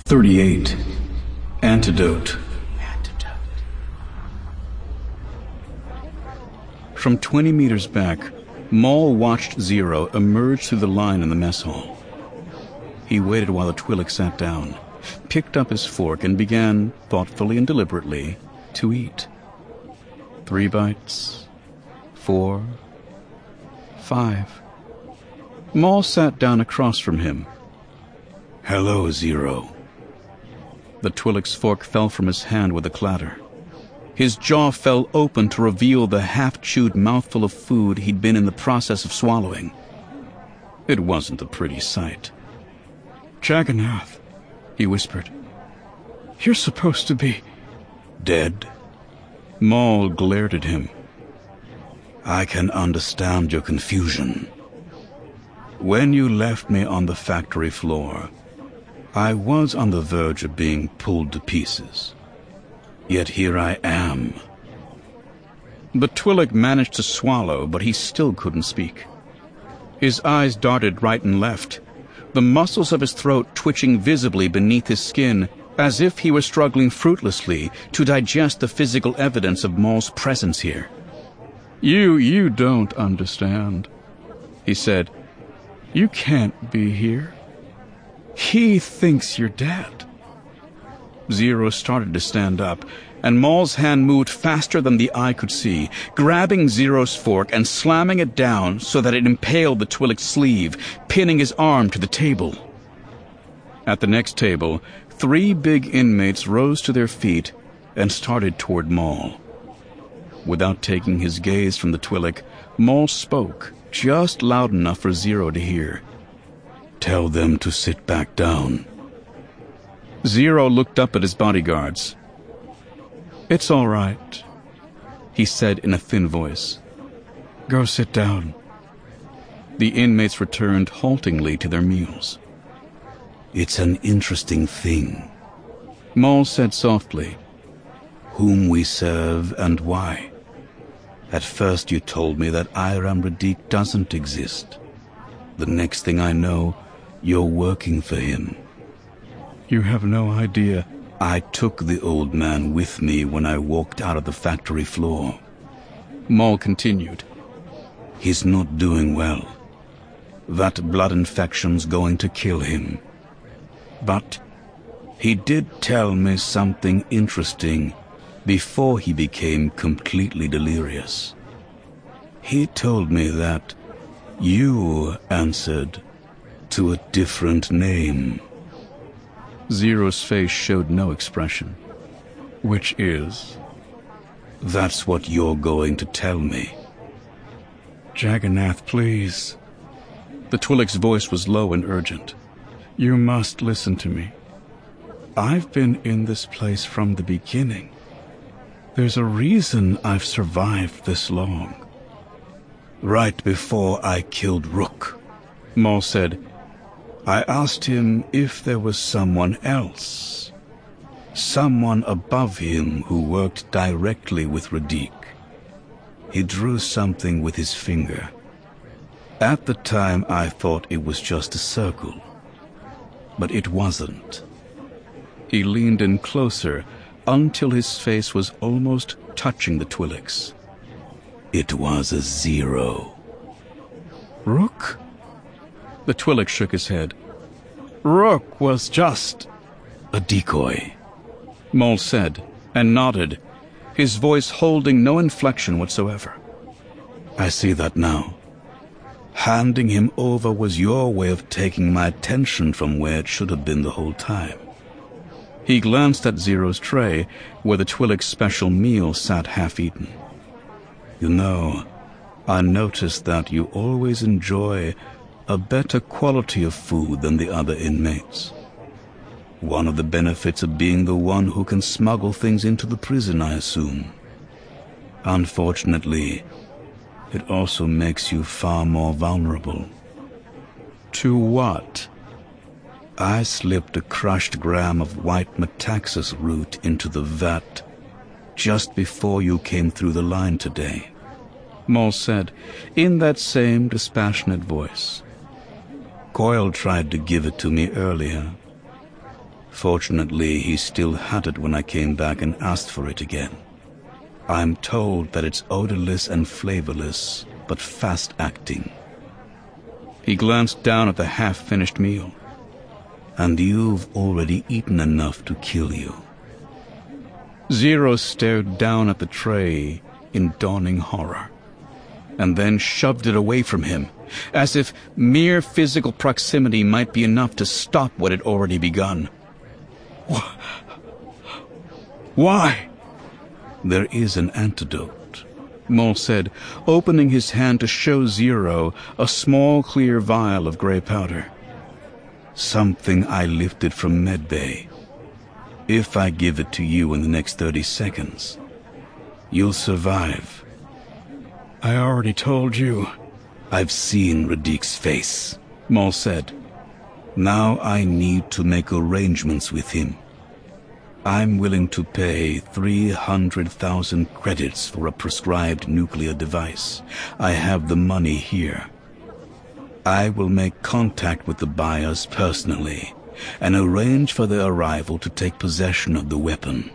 38. Antidote. From 20 meters back, Maul watched Zero emerge through the line in the mess hall. He waited while the Twi'lek sat down, picked up his fork, and began, thoughtfully and deliberately, to eat. 3 bites, 4, 5. Maul sat down across from him. "Hello, Zero." The Twi'lek's fork fell from his hand with a clatter. His jaw fell open to reveal the half-chewed mouthful of food he'd been in the process of swallowing. It wasn't a pretty sight. "Jagannath," he whispered. "You're supposed to be..." "Dead?" Maul glared at him. "I can understand your confusion. When you left me on the factory floor, I was on the verge of being pulled to pieces. Yet here I am." The Twi'lek managed to swallow, but he still couldn't speak. His eyes darted right and left, the muscles of his throat twitching visibly beneath his skin, as if he were struggling fruitlessly to digest the physical evidence of Maul's presence here. You don't understand," he said. "You can't be here. He thinks you're dead." Zero started to stand up, and Maul's hand moved faster than the eye could see, grabbing Zero's fork and slamming it down so that it impaled the Twi'lek's sleeve, pinning his arm to the table. At the next table, 3 big inmates rose to their feet and started toward Maul. Without taking his gaze from the Twi'lek, Maul spoke, just loud enough for Zero to hear. "Tell them to sit back down." Zero looked up at his bodyguards. "It's all right," he said in a thin voice. "Go sit down." The inmates returned haltingly to their meals. "It's an interesting thing," Maul said softly. "Whom we serve and why. At first you told me that Iram Radiq doesn't exist. The next thing I know, you're working for him." "You have no idea." "I took the old man with me when I walked out of the factory floor," Maul continued. "He's not doing well. That blood infection's going to kill him. But he did tell me something interesting before he became completely delirious. He told me that you answered to a different name." Zero's face showed no expression. "Which is?" "That's what you're going to tell me." "Jagannath, please." The Twi'lek's voice was low and urgent. "You must listen to me. I've been in this place from the beginning. There's a reason I've survived this long." "Right before I killed Rook," Maul said, "I asked him if there was someone else. Someone above him who worked directly with Radiq. He drew something with his finger. At the time I thought it was just a circle. But it wasn't." He leaned in closer until his face was almost touching the Twi'lek's. "It was a 0. "Rook?" The Twi'lek shook his head. "Rook was just..." "A decoy," Maul said, and nodded, his voice holding no inflection whatsoever. "I see that now. Handing him over was your way of taking my attention from where it should have been the whole time." He glanced at Zero's tray, where the Twi'lek's special meal sat half-eaten. "You know, I noticed that you always enjoy a better quality of food than the other inmates. One of the benefits of being the one who can smuggle things into the prison, I assume. Unfortunately, it also makes you far more vulnerable." "To what?" "I slipped a crushed gram of white metaxas root into the vat just before you came through the line today," Maul said, in that same dispassionate voice. "Coil tried to give it to me earlier. Fortunately, he still had it when I came back and asked for it again. I'm told that it's odorless and flavorless, but fast-acting. He glanced down at the half-finished meal. And you've already eaten enough to kill you. Zero stared down at the tray in dawning horror, and then shoved it away from him, as if mere physical proximity might be enough to stop what had already begun. Why? There is an antidote, Mol said, opening his hand to show Zero a small clear vial of gray powder. Something I lifted from medbay. If I give it to you in the next 30 seconds, you'll survive. I already told you. I've seen Radik's face, Mol said. Now I need to make arrangements with him. I'm willing to pay 300,000 credits for a prescribed nuclear device. I have the money here. I will make contact with the buyers personally and arrange for their arrival to take possession of the weapon.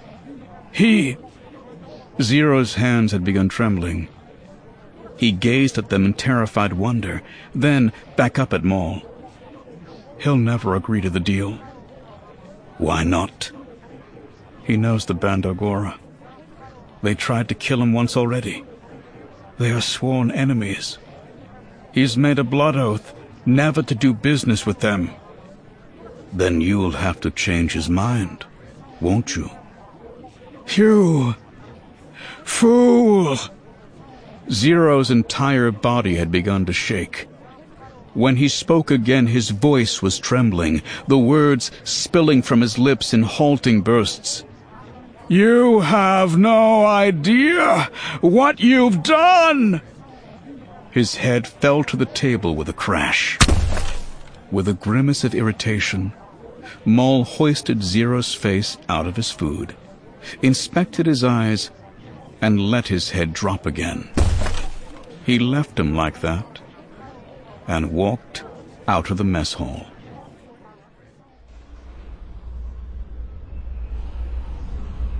Zero's hands had begun trembling. He gazed at them in terrified wonder, then back up at Mol. He'll never agree to the deal. Why not? He knows the Bandagora. They tried to kill him once already. They are sworn enemies. He's made a blood oath never to do business with them. Then you'll have to change his mind, won't you? You fool! Zero's entire body had begun to shake. When he spoke again, his voice was trembling, the words spilling from his lips in halting bursts. You have no idea what you've done! His head fell to the table with a crash. With a grimace of irritation, Mol hoisted Zero's face out of his food, inspected his eyes, and let his head drop again. He left him like that and walked out of the mess hall.